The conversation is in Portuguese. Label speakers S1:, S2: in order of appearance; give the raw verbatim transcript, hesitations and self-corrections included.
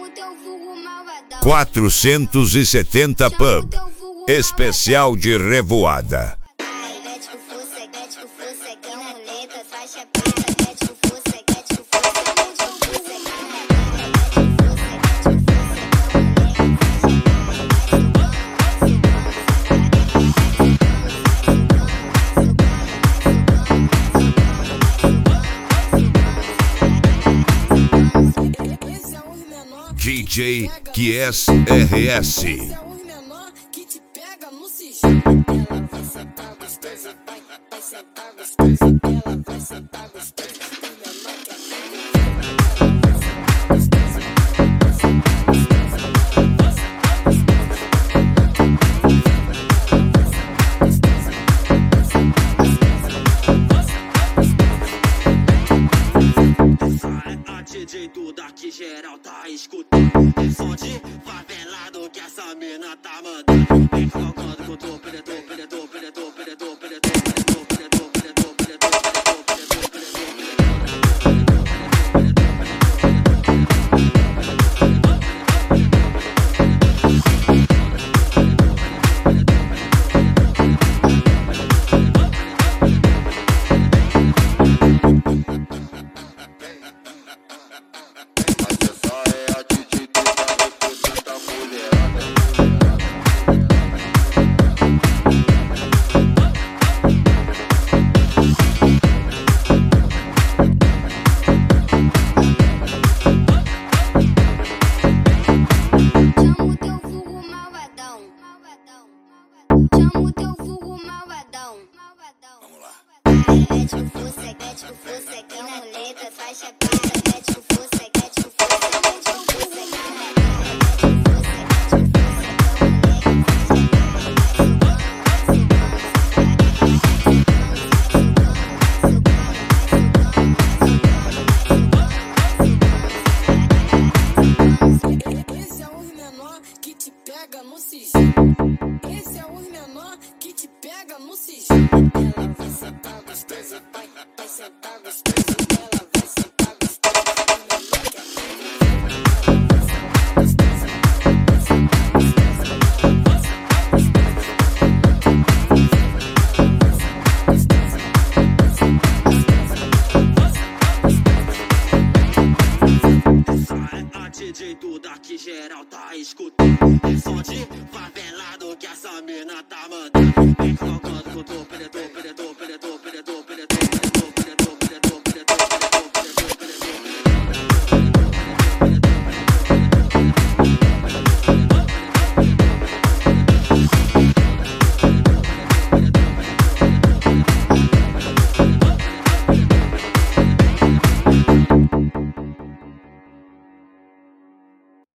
S1: quatrocentos e setenta Pub, especial de revoada. D J Kies R S.
S2: Que geral tá escutando som de favelado que essa mina tá mandando. Vem cavalgando com o teu predador, predador, predador, predador, predador, predador, predador, predador, predador,
S3: Chama o teu vulgo malvadão.
S2: Vamos lá.
S3: Mete o fuça, mete o fuça aqui na roleta, faz chapada. Mete o fuça, mete o fuça, mete o fuça aqui na roleta. Mete o fuça, mete o fuça, esse é o menor que te pega no sigilo. Esse é o menor que te pega no sigilo. Ela vai sentar gostosa, vai, vai sentar gostosa. Ela vai sentar gostosa.
S2: D J tudo aqui geral tá escutando som de favelado que essa mina tá mandando. Vem cavalgando com o teu predador, predador, predador, predador.